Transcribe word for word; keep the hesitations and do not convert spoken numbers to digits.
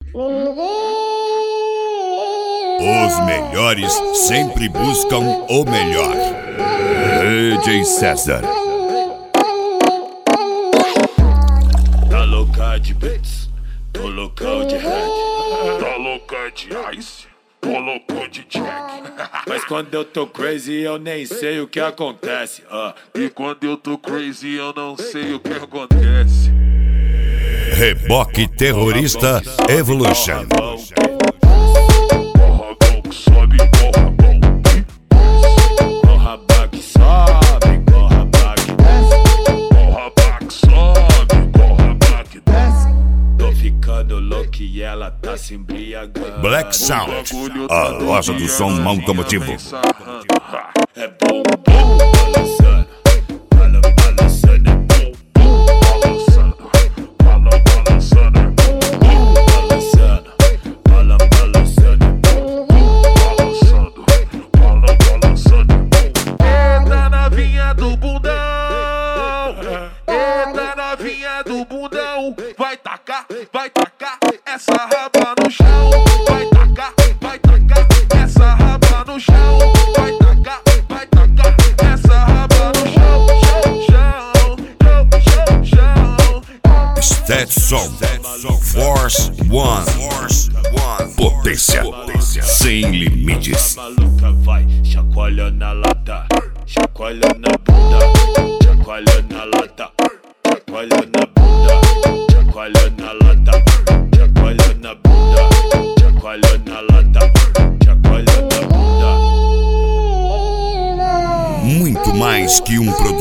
Os melhores sempre buscam o melhor. D J César. Tá louca de beats, tô loucão de reggae. Tá louca de ice, tô louco de jack. Mas quando eu tô crazy eu nem sei o que acontece. uh. E quando eu tô crazy eu não sei o que acontece. Reboque Terrorista Evolution. Borrabão que sobe, borrabão que desce. Borrabá que sobe, borrabá que desce. Borrabá que sobe, borrabá que desce. Tô ficando louco e ela tá se embriagando. Black Sound, a loja do som automotivo. É bom, bom, balançando, bala, balançando, é bom, bom, Balançando, bala balançando, é bom. balançando, bala, balançando, é bom. Balançando, bala balançando, é bom. Eita novinha do bundão, eita novinha do bundão. Vai tacar, vai tacar essa raba no chão. Vai tacar, vai tacar essa raba no chão. Vai tacar, vai tacar essa raba no chão. Chão, chão, chão, chão. Stetson Force One. Potência sem limites. Maluca vai, chacoalha na lata, chacoalha na bunda, chacoalha na lata, chacoalha na bunda, chacoalha na lata, chacoalha na bunda, chacoalha na lata, chacoalha na bunda. Muito mais que um produto.